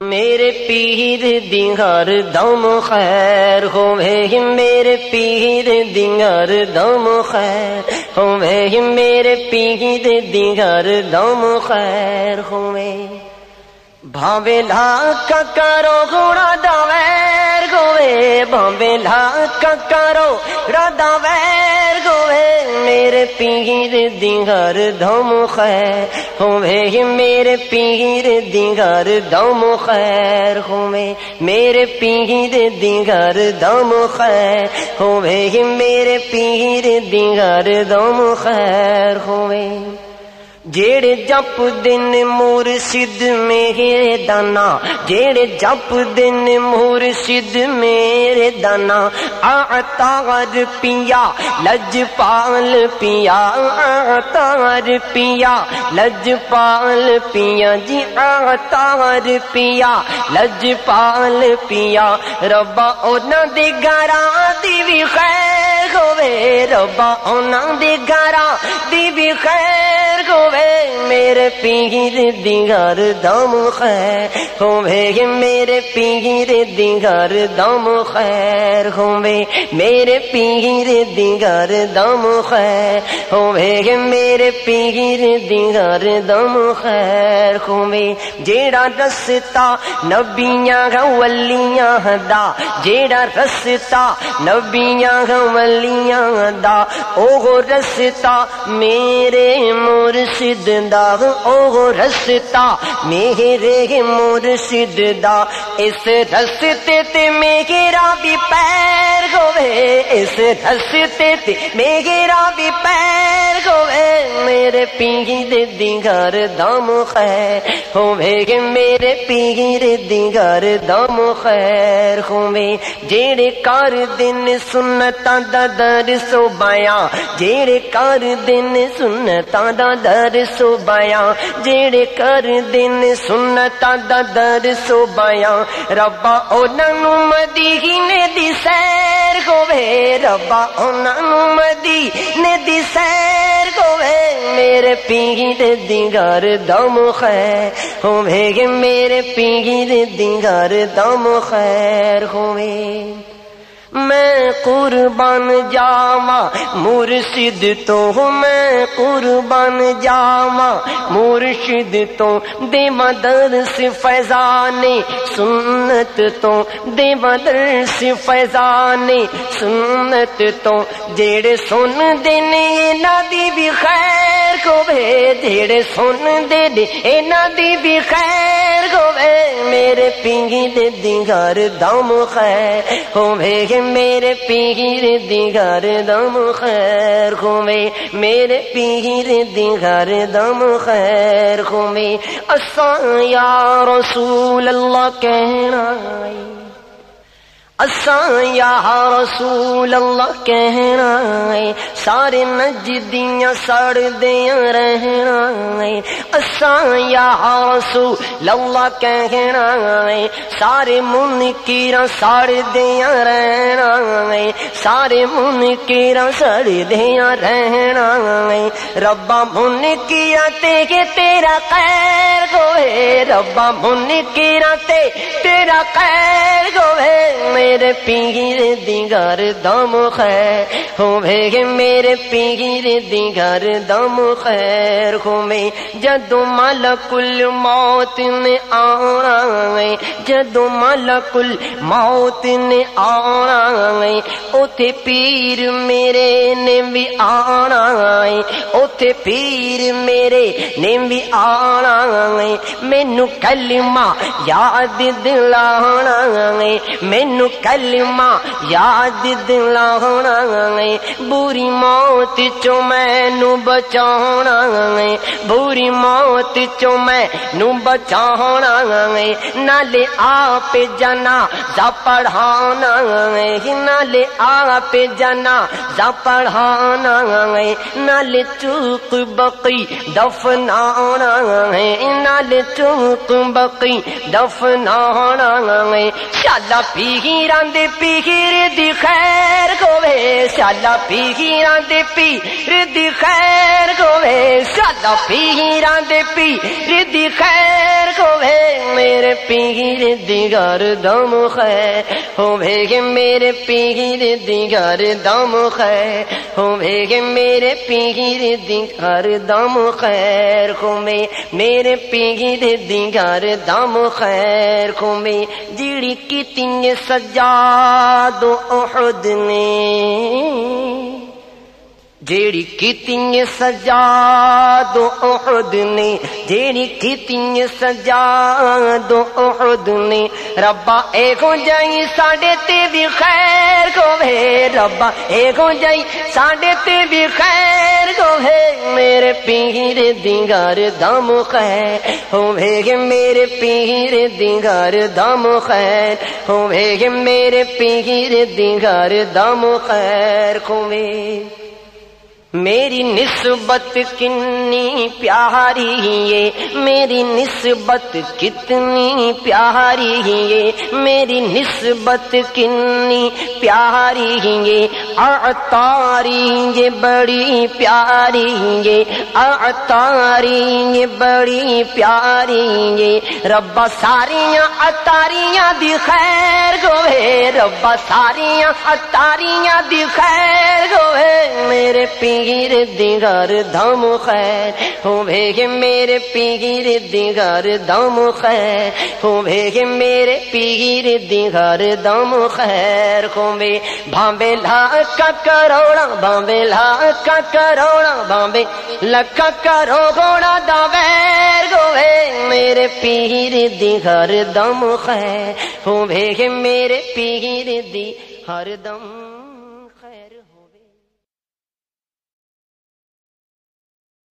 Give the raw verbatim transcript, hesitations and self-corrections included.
میرے پیر دی ہر دم خیر ہوے، میرے پیر دی ہر دم خیر ہوے، میرے پیر دی ہر دم خیر ہوے۔ بھاوے لاکھ کرو گھوڑا دویر ہوے، بھاوے لاکھ کرو رادا ویر ہوے، میرے پیر دی ہر دم خیر ہوے، میرے پیر دی ہر دم خیر ہوے، میرے پیر دی ہر دم خیر ہوے، میرے پیر دی ہر دم خیر ہوے۔ جیڑے جپ دن مرشد میرے دانا، جیڑے جپ دن مرشد میرے دانا، عطار پیا لجپال پیا، عطار پیا لجپال پیا جی، عطار پیا لجپال پیا، ربا انہاں دے گھراں دی وی خیر ہوے، ربا انہاں دے گھراں دی وی خیر ہوے، میرے پیر دی ہر دم خیر ہوے، میرے پیر دی ہر دم خیر ہوے، میرے پیر دی ہر دم خیر ہوے، میرے پیر دی ہر دم خیر ہوے۔ جیڑا رستا نبیاں ولیاں دا، جیڑا رستا نبیاں ولیاں دا، اوہ رستا میرے مرشد دا، اوہ رستا میرے مرشد دا، اس رستے تے میرا بھی پیر ہوے، اس رستے تے میرا بھی پیر ہوے، میرے پیر دی ہر دم خیر ہوے، میرے پیر دی ہر دم خیر ہوے۔ جیڑے کر دن سنتاں دا درس و بیاں، جیڑے کر دن سنتاں دا درس و بیاں، جیڑے کر دن سنتاں دا درس و بیاں، ربا انہاں نوں مدینے دی سیر ہوے، ربا انہاں نوں مدینے دی سیر ہوے، میرے پیر دی ہر دم خیر ہوے، میرے پیر دی ہر دم خیر ہوے۔ میں قربان جاواں مرشد تو، میں قربان جاواں مرشد تو، دیواں درس فیضان سنت تو، دیواں درس فیضان سنت تو، جیڑے سن دے نے انہاں دی بھی خیر ہوے، جیڑے سن دے نے انہاں دی بھی خیر ہوے، میرے پیر دی ہر دم خیر ہوے، میرے پیر دی ہر دم خیر ہوے، میرے پیر دی ہر دم خیر ہوے۔ اساں یا رسول اللہ کہنا ہے، اساں یا رسول اللہ کہنا ہے، سارے نجدیاں سڑ دیاں رہنا ہے، اساں یا رسول اللہ کہنا ہے، سارے منکراں سڑ دیاں رہنا ہے، سارے منکراں سڑ دیاں رہنا ہے، ربا منکراں تے تیرا خیر ہوے، ربا منکراں تے تیرا خیر ہوے، میرے پیر دی ہر دم خیر ہوے، میرے پیر دی ہر دم خیر ہوے۔ جدوں ملک الموت نے آنا ہے، جدوں ملک الموت نے آنا ہے، اوتھے پیر میرے نے بھی آنا ہے، اوتھے پیر میرے نے بھی آنا ہے، مینوں کلمہ یاد دلانا ہے، مینوں کلمہ یاد دلانا ہے، بری موت چوں مینوں بچانا ہے، بری موت چوں مینوں بچانا ہے، نالے آپ جنازہ پڑھانا ہے، نالے آپ جنازہ پڑھانا ہے، نالے چوک بقی دفنانا ہے، نالے چوک بقی دفنانا ہے، شالا پیراں دے پیر دی خیر ہوے، شالا پیراں دے پیر دی خیر ہوے، شالا پیراں دے پیر دی خیر ہوے میرے پیر دی گردم خیر ہوے گے میرے پیر دی گردم خیر ہوے گے میرے پیر دی گردم خیر ہوے میرے پیر دی گردم خیر ہوے جیڑی کیتی سجاد احد نے جیڑی کیتی سجاد احد نے جیڑی کیتی سجاد احد نے ربا اے کو جائی ساڈے تے بھی خیر ہوے ربا اے کو جائی ساڈے تے بھی خیر ہوے میرے پیر دی گردم خیر ہوے گے میرے پیر دی گردم خیر ہوے گے میرے پیر دی گردم خیر ہوے میری نسبت کنی پیاری ہے میری نسبت کتنی پیاری ہے میری نسبت کنی پیاری ہے اعتاری یہ بڑی پیاری ہے اعتاری یہ بڑی پیاری ہے ربا ساریاں اتاریاں دی خیر ہوے ربا ساریاں اتاریاں دی خیر ہوے میرے پیر پیر دی گردم خیر ہوے گے میرے پیر دی گردم خیر ہوے گے میرے پیر دی گردم خیر ہوے بھاوے لاکھ کروڑا بھاوے لاکھ کروڑا بھاوے لاکھ کروڑا دا ویر ہوے میرے پیر دی گردم خیر ہوے گے میرے پیر دی ہر دم